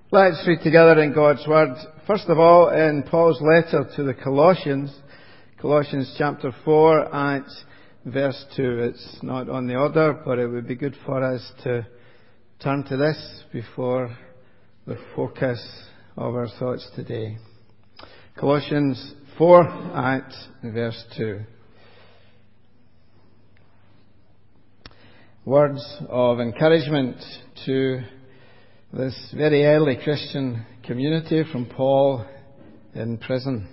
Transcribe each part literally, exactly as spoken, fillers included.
Let's read together in God's Word. First of all, in Paul's letter to the Colossians, Colossians chapter four at verse two. It's not on the order, but it would be good for us to turn to this before the focus of our thoughts today. Colossians four at verse two. Words of encouragement to this very early Christian community from Paul in prison.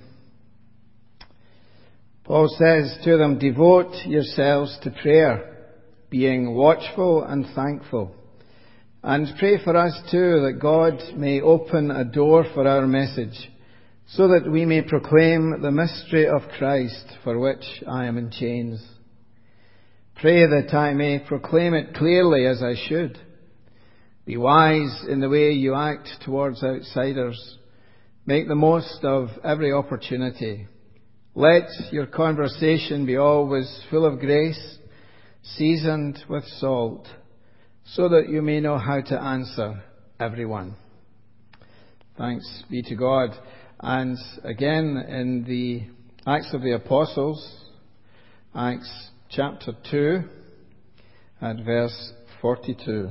Paul says to them, "Devote yourselves to prayer, being watchful and thankful. And pray for us too, that God may open a door for our message, so that we may proclaim the mystery of Christ, for which I am in chains. Pray that I may proclaim it clearly as I should. Be wise in the way you act towards outsiders. Make the most of every opportunity. Let your conversation be always full of grace, seasoned with salt, so that you may know how to answer everyone." Thanks be to God. And again in the Acts of the Apostles, Acts chapter two, at verse forty-two.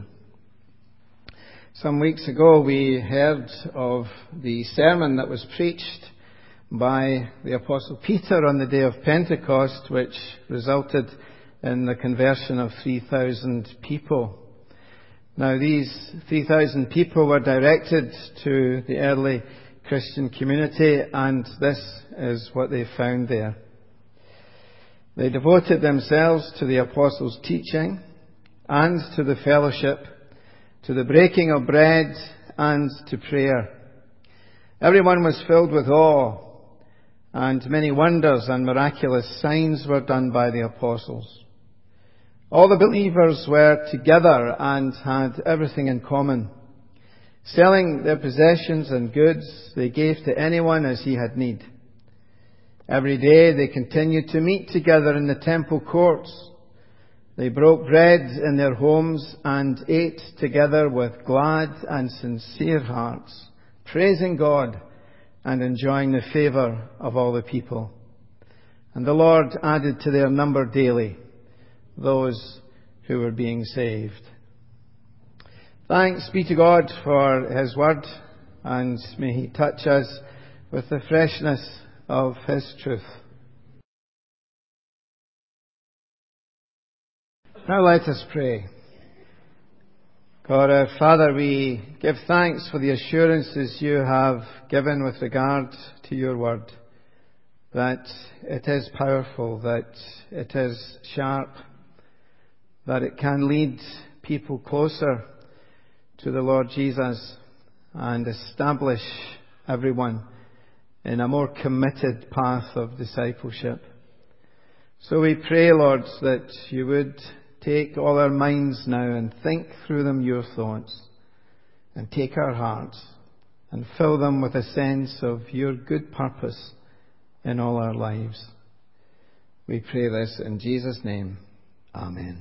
Some weeks ago we heard of the sermon that was preached by the Apostle Peter on the day of Pentecost, which resulted in the conversion of three thousand people. Now these three thousand people were directed to the early Christian community, and this is what they found there. They devoted themselves to the apostles' teaching and to the fellowship, to the breaking of bread and to prayer. Everyone was filled with awe, and many wonders and miraculous signs were done by the apostles. All the believers were together and had everything in common. Selling their possessions and goods, they gave to anyone as he had need. Every day they continued to meet together in the temple courts. They broke bread in their homes and ate together with glad and sincere hearts, praising God and enjoying the favour of all the people. And the Lord added to their number daily those who were being saved. Thanks be to God for His Word, and may He touch us with the freshness of His truth. Now let us pray. God our Father, we give thanks for the assurances you have given with regard to your word, that it is powerful, that it is sharp, that it can lead people closer to the Lord Jesus and establish everyone in a more committed path of discipleship. So we pray, Lord, that you would take all our minds now and think through them your thoughts, and take our hearts and fill them with a sense of your good purpose in all our lives. We pray this in Jesus' name. Amen.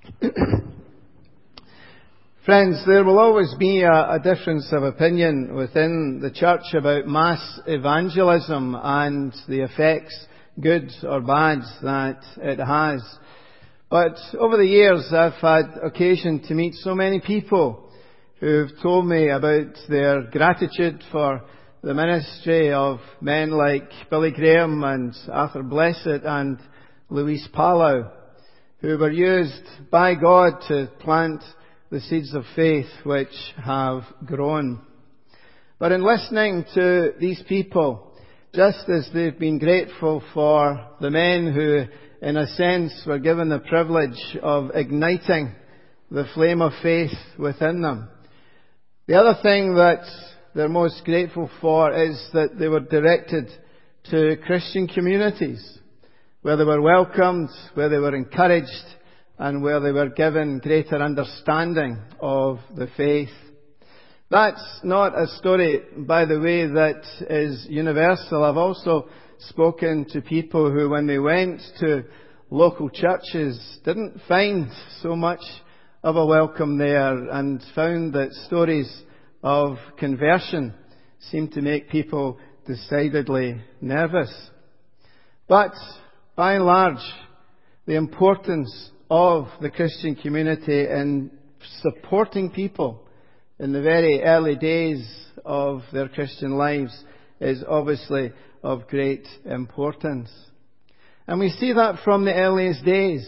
Friends, there will always be a, a difference of opinion within the church about mass evangelism and the effects, good or bad, that it has. But over the years, I've had occasion to meet so many people who've told me about their gratitude for the ministry of men like Billy Graham and Arthur Blessed and Luis Palau, who were used by God to plant the seeds of faith which have grown. But in listening to these people, just as they've been grateful for the men who, in a sense, were given the privilege of igniting the flame of faith within them, the other thing that they're most grateful for is that they were directed to Christian communities, where they were welcomed, where they were encouraged, and where they were given greater understanding of the faith. That's not a story, by the way, that is universal. I've also spoken to people who, when they went to local churches, didn't find so much of a welcome there, and found that stories of conversion seemed to make people decidedly nervous. But by and large, the importance of the Christian community in supporting people in the very early days of their Christian lives is obviously of great importance. And we see that from the earliest days.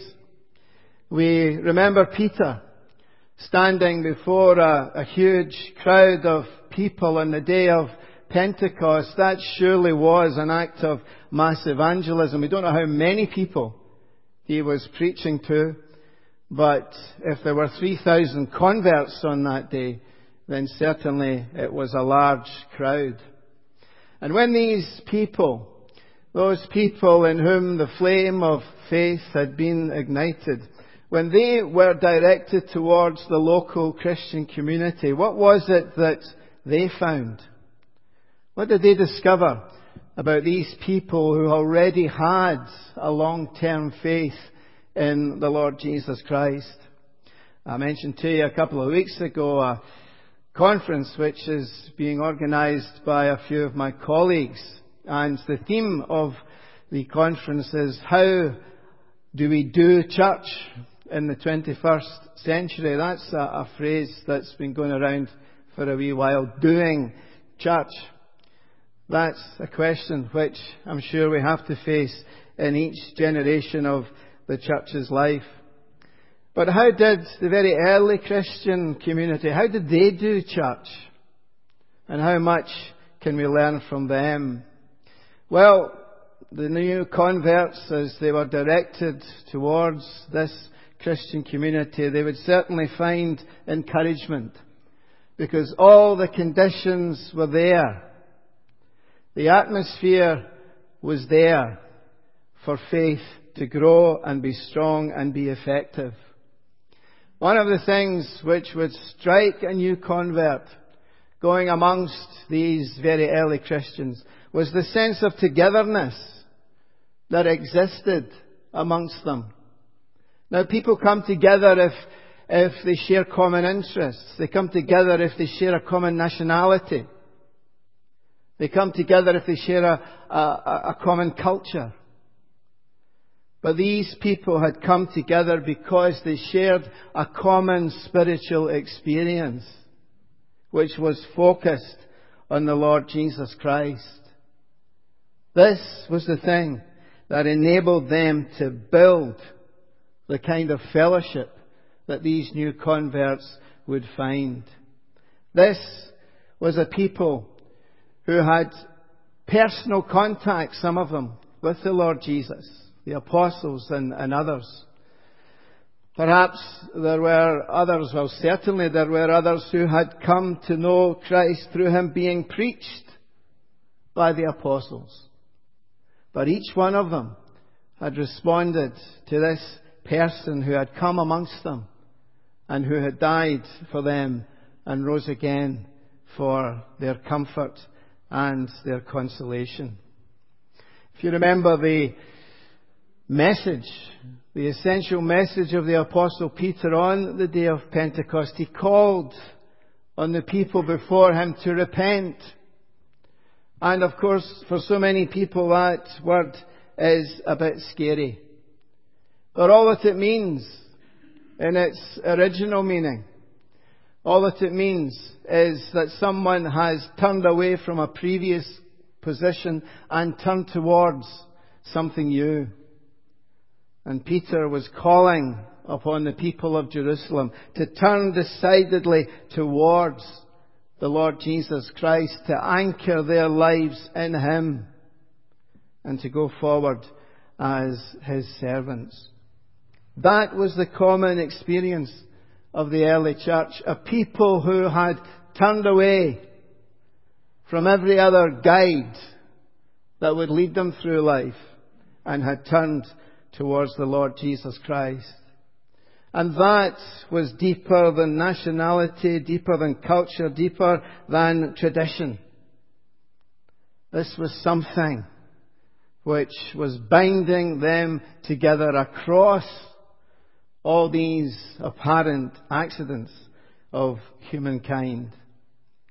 We remember Peter standing before a, a huge crowd of people on the day of Pentecost. That surely was an act of mass evangelism. We don't know how many people he was preaching to, but if there were three thousand converts on that day, then certainly it was a large crowd. And when these people, those people in whom the flame of faith had been ignited, when they were directed towards the local Christian community, what was it that they found? What did they discover about these people who already had a long-term faith in the Lord Jesus Christ? I mentioned to you a couple of weeks ago a conference which is being organized by a few of my colleagues. And the theme of the conference is, how do we do church in the twenty-first century? That's a, a phrase that's been going around for a wee while. Doing church. That's a question which I'm sure we have to face in each generation of the church's life. But how did the very early Christian community, how did they do church? And how much can we learn from them? Well, the new converts, as they were directed towards this Christian community, they would certainly find encouragement, because all the conditions were there. The atmosphere was there for faith to grow and be strong and be effective. One of the things which would strike a new convert going amongst these very early Christians was the sense of togetherness that existed amongst them. Now, people come together if, if they share common interests. They come together if they share a common nationality. They come together if they share a, a, a common culture. But these people had come together because they shared a common spiritual experience, which was focused on the Lord Jesus Christ. This was the thing that enabled them to build the kind of fellowship that these new converts would find. This was a people who had personal contact, some of them, with the Lord Jesus, the apostles and, and others. Perhaps there were others, well certainly there were others who had come to know Christ through Him being preached by the apostles. But each one of them had responded to this person who had come amongst them and who had died for them and rose again for their comfort and their consolation. If you remember the message, the essential message of the Apostle Peter on the day of Pentecost, he called on the people before him to repent. And of course, for so many people that word is a bit scary. But all that it means, in its original meaning, all that it means is that someone has turned away from a previous position and turned towards something new. And Peter was calling upon the people of Jerusalem to turn decidedly towards the Lord Jesus Christ, to anchor their lives in Him, and to go forward as His servants. That was the common experience of the early church, a people who had turned away from every other guide that would lead them through life and had turned towards the Lord Jesus Christ. And that was deeper than nationality, deeper than culture, deeper than tradition. This was something which was binding them together across all these apparent accidents of humankind.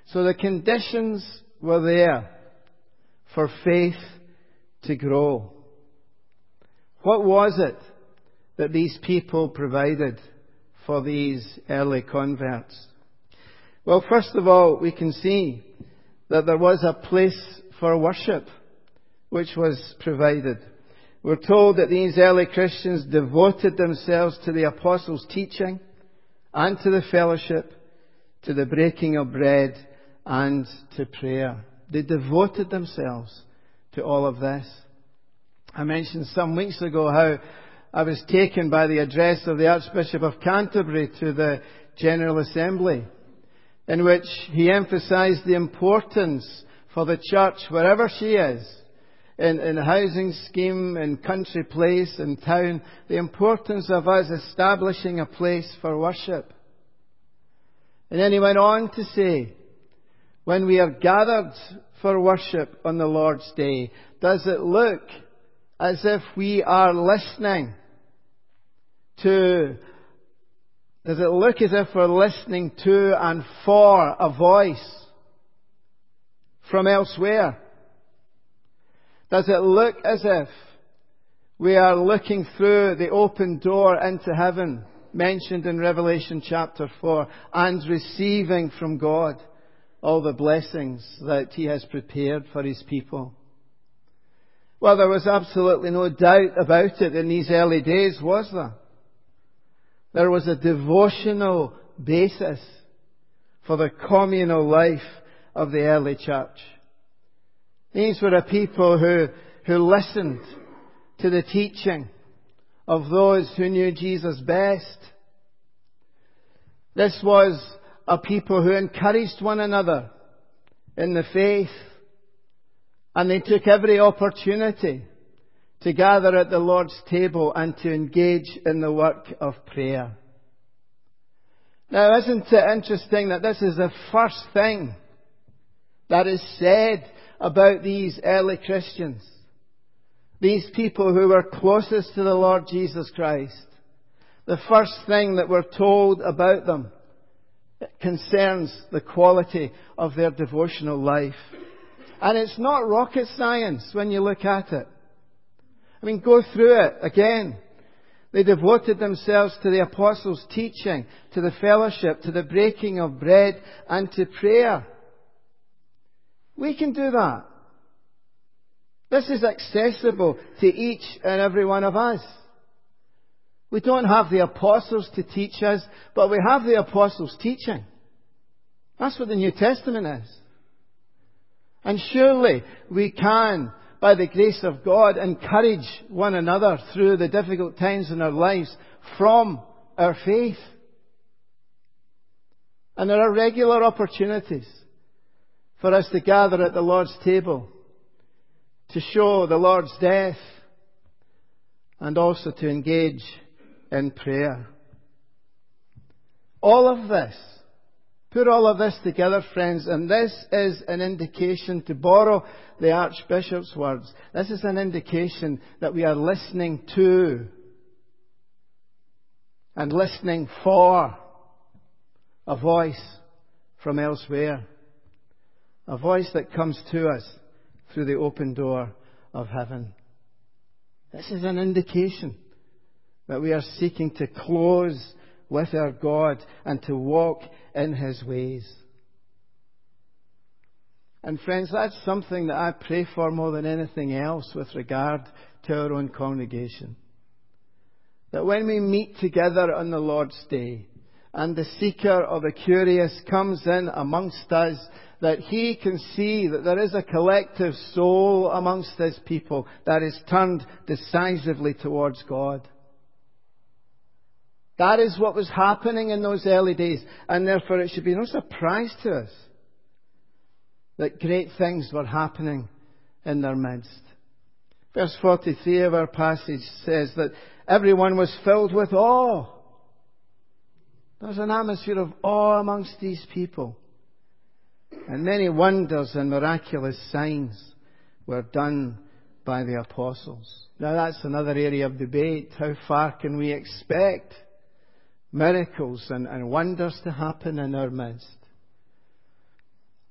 So the conditions were there for faith to grow. What was it that these people provided for these early converts? Well, first of all, we can see that there was a place for worship which was provided. We're told that these early Christians devoted themselves to the apostles' teaching and to the fellowship, to the breaking of bread and to prayer. They devoted themselves to all of this. I mentioned some weeks ago how I was taken by the address of the Archbishop of Canterbury to the General Assembly, in which he emphasized the importance for the church, wherever she is, in, in a housing scheme, in country place, in town, the importance of us establishing a place for worship. And then he went on to say, when we are gathered for worship on the Lord's Day, does it look as if we are listening to, does it look as if we're listening to and for a voice from elsewhere? Does it look as if we are looking through the open door into heaven, mentioned in Revelation chapter four, and receiving from God all the blessings that He has prepared for His people? Well, there was absolutely no doubt about it in these early days, was there? There was a devotional basis for the communal life of the early church. These were a people who, who listened to the teaching of those who knew Jesus best. This was a people who encouraged one another in the faith, and they took every opportunity to gather at the Lord's table and to engage in the work of prayer. Now, isn't it interesting that this is the first thing that is said about these early Christians? These people who were closest to the Lord Jesus Christ. The first thing that we're told about them concerns the quality of their devotional life. And it's not rocket science when you look at it. I mean, go through it again. They devoted themselves to the apostles' teaching, to the fellowship, to the breaking of bread, and to prayer. We can do that. This is accessible to each and every one of us. We don't have the apostles to teach us, but we have the apostles' teaching. That's what the New Testament is. And surely we can, by the grace of God, encourage one another through the difficult times in our lives from our faith. And there are regular opportunities for us to gather at the Lord's table, to show the Lord's death, and also to engage in prayer. All of this, put all of this together, friends, and this is an indication, to borrow the Archbishop's words, this is an indication that we are listening to and listening for a voice from elsewhere. A voice that comes to us through the open door of heaven. This is an indication that we are seeking to close with our God and to walk in His ways. And friends, that's something that I pray for more than anything else with regard to our own congregation. That when we meet together on the Lord's Day, and the seeker or the curious comes in amongst us, that he can see that there is a collective soul amongst His people that is turned decisively towards God. That is what was happening in those early days, and therefore it should be no surprise to us that great things were happening in their midst. Verse forty-three of our passage says that everyone was filled with awe. There was an atmosphere of awe amongst these people. And many wonders and miraculous signs were done by the apostles. Now that's another area of debate. How far can we expect miracles and, and wonders to happen in our midst?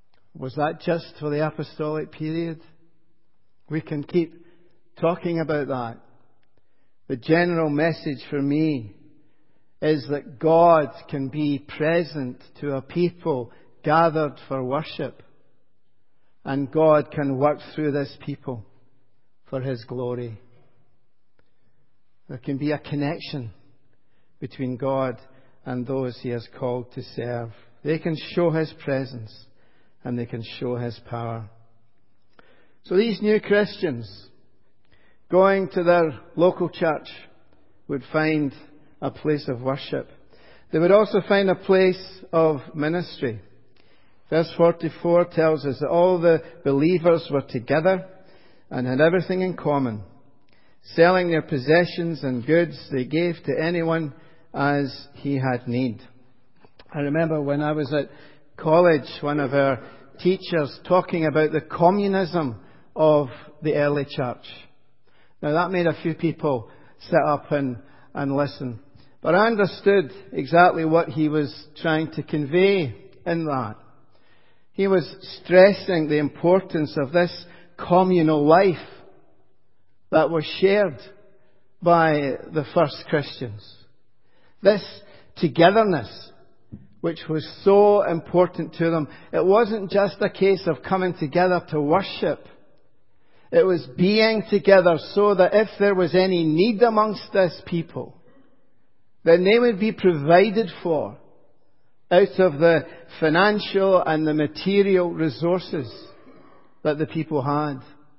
Was that just for the apostolic period? We can keep talking about that. The general message for me is that God can be present to a people gathered for worship. And God can work through this people for His glory. There can be a connection between God and those He has called to serve. They can show His presence and they can show His power. So these new Christians going to their local church would find a place of worship. They would also find a place of ministry. Verse forty-four tells us that all the believers were together and had everything in common. Selling their possessions and goods, they gave to anyone as he had need. I remember when I was at college, one of our teachers talking about the communism of the early church. Now that made a few people sit up and, and listen. But I understood exactly what he was trying to convey in that. He was stressing the importance of this communal life that was shared by the first Christians. This togetherness, which was so important to them. It wasn't just a case of coming together to worship. It was being together so that if there was any need amongst this people, then they would be provided for out of the financial and the material resources that the people had.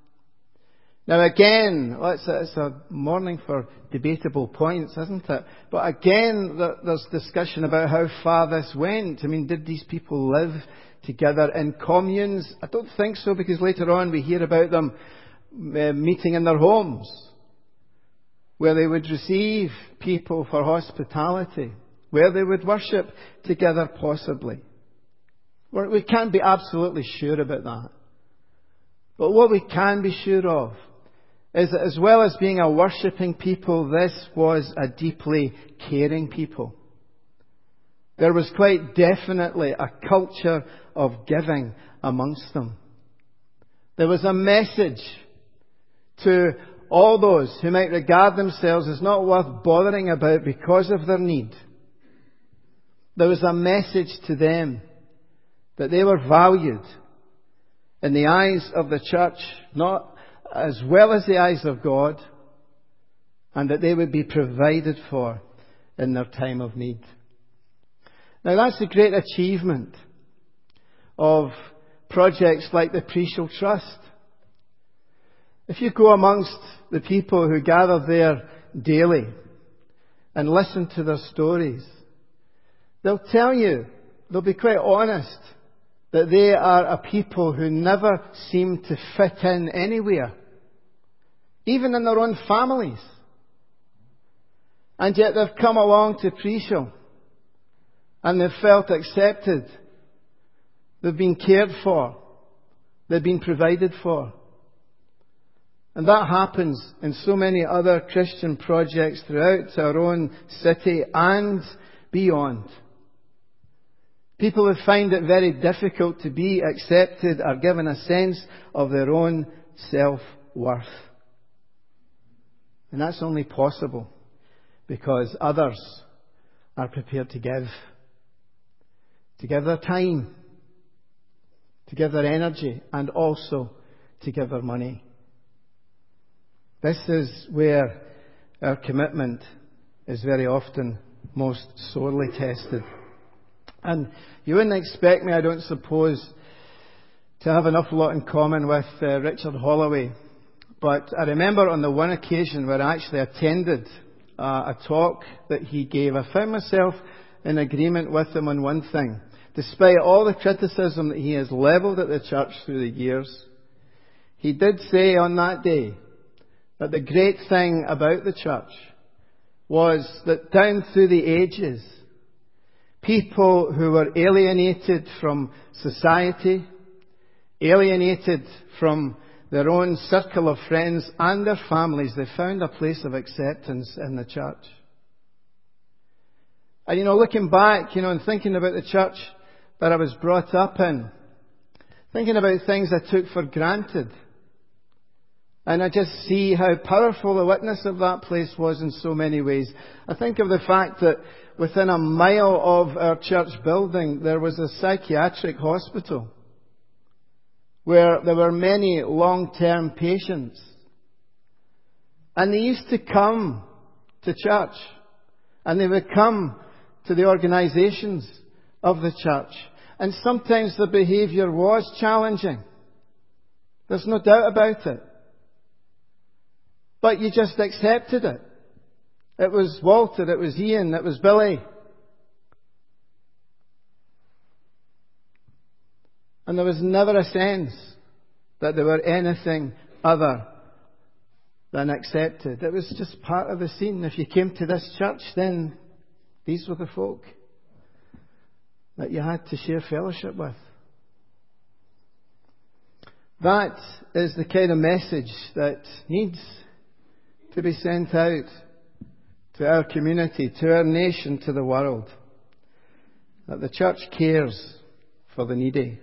Now again, it's a, it's a morning for debatable points, isn't it? But again, there's discussion about how far this went. I mean, did these people live together in communes? I don't think so, because later on we hear about them uh, meeting in their homes, where they would receive people for hospitality, where they would worship together possibly. We can't be absolutely sure about that. But what we can be sure of is that as well as being a worshipping people, this was a deeply caring people. There was quite definitely a culture of giving amongst them. There was a message to all those who might regard themselves as not worth bothering about because of their need. There was a message to them that they were valued in the eyes of the church, not as well as the eyes of God, and that they would be provided for in their time of need. Now that's the great achievement of projects like the Precious Trust. If you go amongst the people who gather there daily and listen to their stories, they'll tell you, they'll be quite honest, that they are a people who never seem to fit in anywhere, even in their own families. And yet they've come along to Precious and they've felt accepted. They've been cared for. They've been provided for. And that happens in so many other Christian projects throughout our own city and beyond. People who find it very difficult to be accepted are given a sense of their own self-worth. And that's only possible because others are prepared to give. To give their time, to give their energy, and also to give their money. This is where our commitment is very often most sorely tested. And you wouldn't expect me, I don't suppose, to have an awful lot in common with uh, Richard Holloway. But I remember on the one occasion where I actually attended uh, a talk that he gave, I found myself in agreement with him on one thing. Despite all the criticism that he has levelled at the church through the years, he did say on that day that the great thing about the church was that down through the ages, people who were alienated from society, alienated from their own circle of friends and their families, they found a place of acceptance in the church. And you know, looking back, you know, and thinking about the church that I was brought up in, Thinking about things I took for granted. And I just see how powerful the witness of that place was in so many ways. I think of the fact that within a mile of our church building, there was a psychiatric hospital where there were many long-term patients. And they used to come to church, and they would come to the organisations of the church. And sometimes the behaviour was challenging. There's no doubt about it. But you just accepted it. It was Walter, it was Ian, it was Billy. And there was never a sense that they were anything other than accepted. It was just part of the scene. If you came to this church, then these were the folk that you had to share fellowship with. That is the kind of message that needs to be sent out to our community, to our nation, to the world. That the church cares for the needy.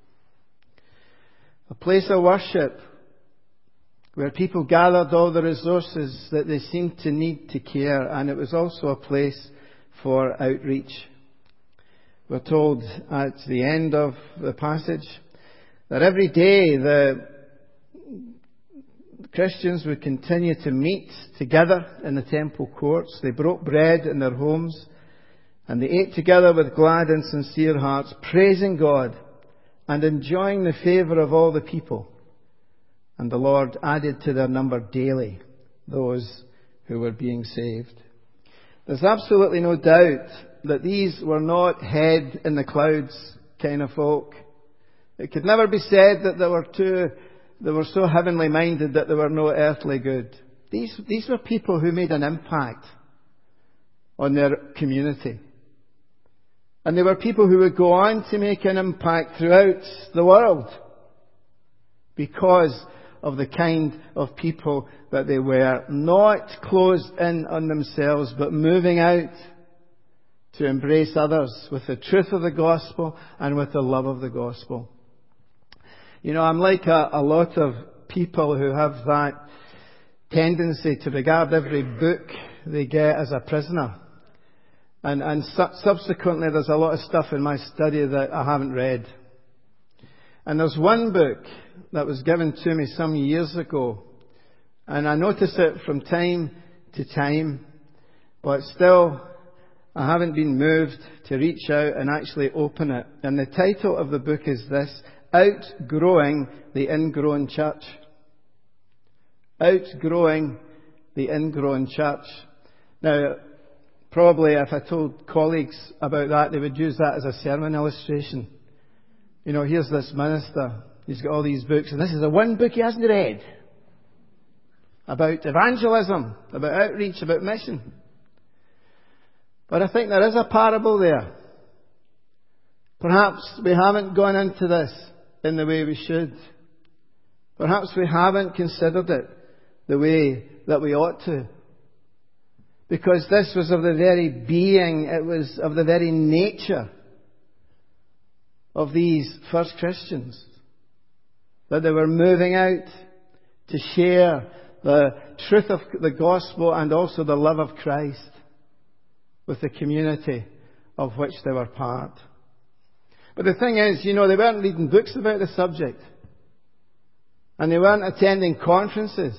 A place of worship where people gathered all the resources that they seemed to need to care, and it was also a place for outreach. We're told at the end of the passage that every day the Christians would continue to meet together in the temple courts. They broke bread in their homes, and they ate together with glad and sincere hearts, praising God and enjoying the favour of all the people. And the Lord added to their number daily those who were being saved. There's absolutely no doubt that these were not head in the clouds kind of folk. It could never be said that they were too, they were so heavenly minded that they were no earthly good. These, these were people who made an impact on their community. And they were people who would go on to make an impact throughout the world because of the kind of people that they were, not closed in on themselves, but moving out to embrace others with the truth of the gospel and with the love of the gospel. You know, I'm like a, a lot of people who have that tendency to regard every book they get as a prisoner. And, and su- subsequently there's a lot of stuff in my study that I haven't read. And there's one book that was given to me some years ago, and I notice it from time to time, but still I haven't been moved to reach out and actually open it. And the title of the book is this: Outgrowing the Ingrown Church. Outgrowing the Ingrown Church. Now, probably if I told colleagues about that, they would use that as a sermon illustration. You know, here's this minister. He's got all these books, and this is the one book he hasn't read. About evangelism, about outreach, about mission. But I think there is a parable there. Perhaps we haven't gone into this in the way we should. Perhaps we haven't considered it the way that we ought to. Because this was of the very being, it was of the very nature of these first Christians. That they were moving out to share the truth of the gospel and also the love of Christ with the community of which they were part. But the thing is, you know, they weren't reading books about the subject. And they weren't attending conferences.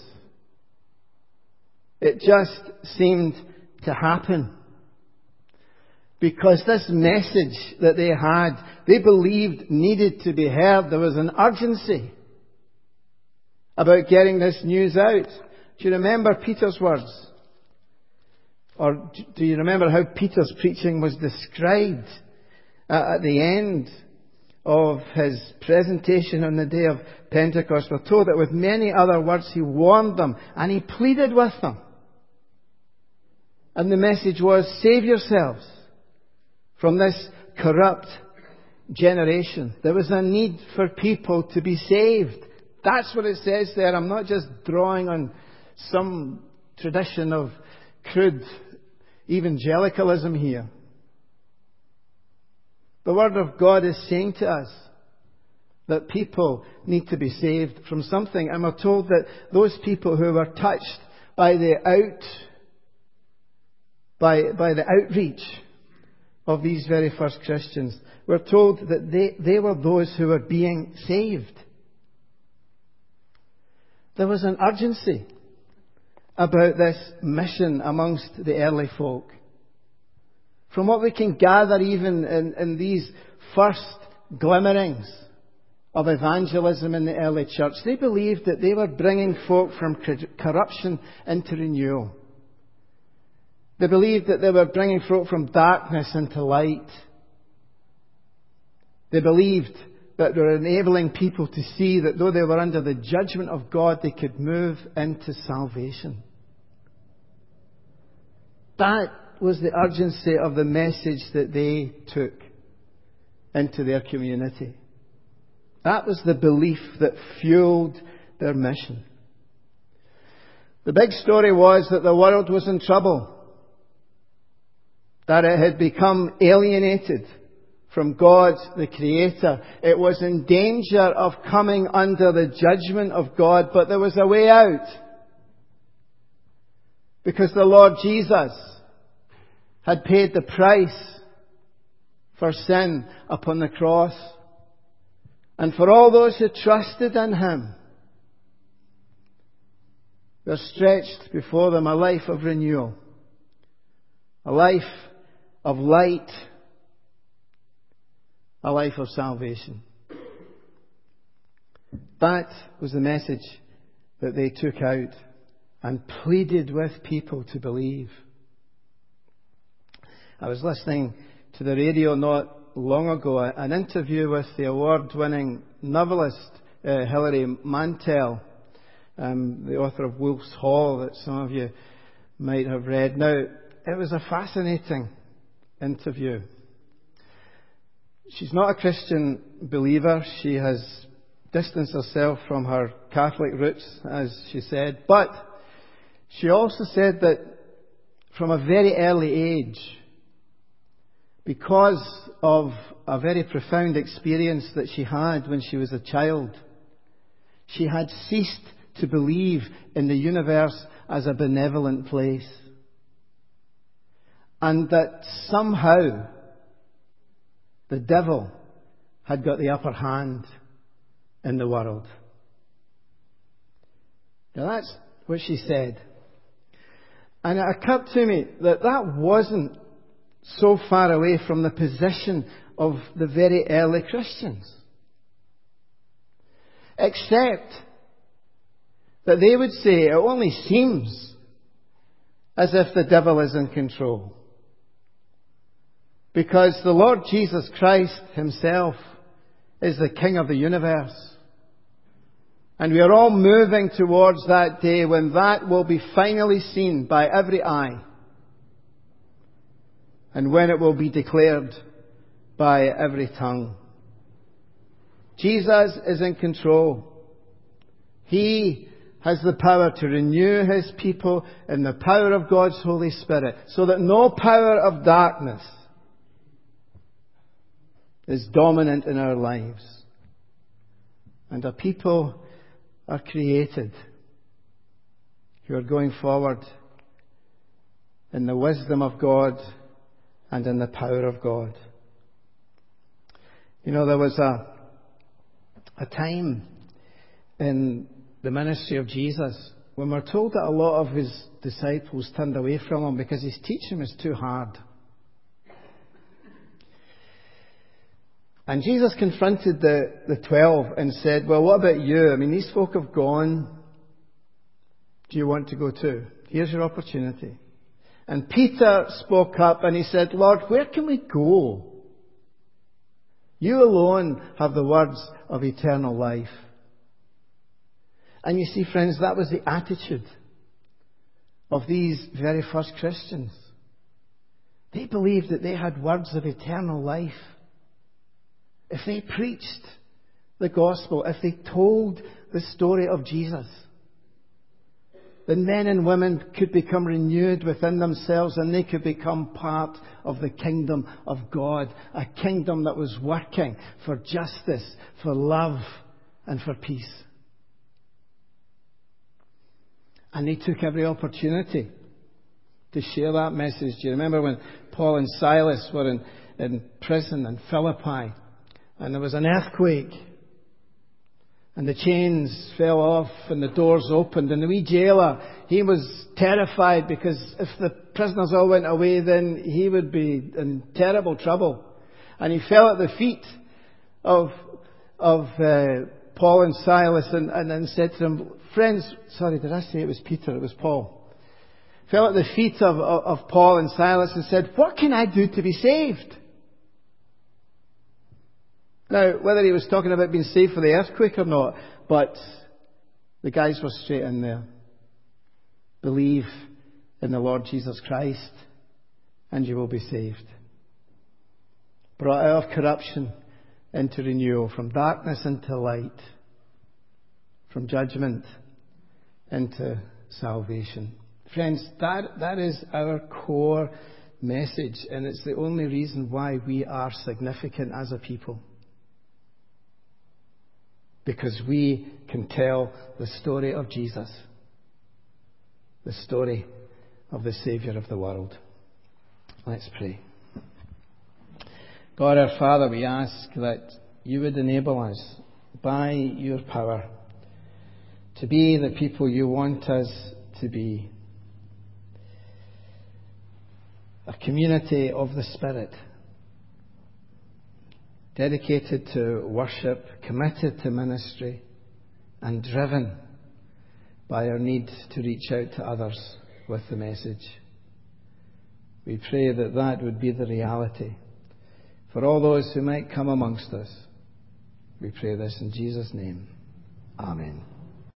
It just seemed to happen. Because this message that they had, they believed needed to be heard. There was an urgency about getting this news out. Do you remember Peter's words? Or do you remember how Peter's preaching was described at the end of his presentation on the day of Pentecost? We're told that with many other words he warned them and he pleaded with them. And the message was, save yourselves from this corrupt generation. There was a need for people to be saved. That's what it says there. I'm not just drawing on some tradition of crude evangelicalism here. The Word of God is saying to us that people need to be saved from something. And we're told that those people who were touched by the out, by, by the outreach of these very first Christians, we're told that they, they were those who were being saved. There was an urgency about this mission amongst the early folk. From what we can gather even in, in these first glimmerings of evangelism in the early church, they believed that they were bringing folk from corruption into renewal. They believed that they were bringing folk from darkness into light. They believed that they were enabling people to see that though they were under the judgment of God, they could move into salvation. That was the urgency of the message that they took into their community. That was the belief that fueled their mission. The big story was that the world was in trouble, that it had become alienated from God, the Creator. It was in danger of coming under the judgment of God, but there was a way out. Because the Lord Jesus had paid the price for sin upon the cross. And for all those who trusted in Him, there stretched before them a life of renewal, a life of light, a life of salvation. That was the message that they took out and pleaded with people to believe. I was listening to the radio not long ago, an interview with the award-winning novelist uh, Hilary Mantel, um, the author of Wolf's Hall that some of you might have read. Now, it was a fascinating interview. She's not a Christian believer. She has distanced herself from her Catholic roots, as she said. But she also said that from a very early age, because of a very profound experience that she had when she was a child, she had ceased to believe in the universe as a benevolent place. And that somehow the devil had got the upper hand in the world. Now that's what she said. And it occurred to me that that wasn't so far away from the position of the very early Christians. Except that they would say it only seems as if the devil is in control. Because the Lord Jesus Christ Himself is the King of the universe. And we are all moving towards that day when that will be finally seen by every eye. And when it will be declared by every tongue. Jesus is in control. He has the power to renew His people in the power of God's Holy Spirit, so that no power of darkness is dominant in our lives. And a people are created who are going forward in the wisdom of God and in the power of God. You know, there was a, a time in the ministry of Jesus when we're told that a lot of His disciples turned away from Him because His teaching was too hard. And Jesus confronted the, the twelve and said, well, what about you? I mean, these folk have gone. Do you want to go too? Here's your opportunity. And Peter spoke up and he said, Lord, where can we go? You alone have the words of eternal life. And you see, friends, that was the attitude of these very first Christians. They believed that they had words of eternal life. If they preached the gospel, if they told the story of Jesus, the men and women could become renewed within themselves and they could become part of the kingdom of God. A kingdom that was working for justice, for love, and for peace. And they took every opportunity to share that message. Do you remember when Paul and Silas were in, in prison in Philippi and there was an earthquake and the chains fell off and the doors opened and the wee jailer, he was terrified because if the prisoners all went away then he would be in terrible trouble. And he fell at the feet of, of uh, Paul and Silas and, and, and said to them, friends, sorry, did I say it was Peter? It was Paul. Fell at the feet of, of, of Paul and Silas and said, what can I do to be saved? Now, whether he was talking about being saved for the earthquake or not, but the guys were straight in there. Believe in the Lord Jesus Christ and you will be saved. Brought out of corruption into renewal, from darkness into light, from judgment into salvation. Friends, that, that is our core message, and it's the only reason why we are significant as a people. Because we can tell the story of Jesus, the story of the Saviour of the world. Let's pray. God our Father, we ask that you would enable us by your power to be the people you want us to be. A community of the Spirit, dedicated to worship, committed to ministry, and driven by our need to reach out to others with the message. We pray that that would be the reality for all those who might come amongst us. We pray this in Jesus' name. Amen.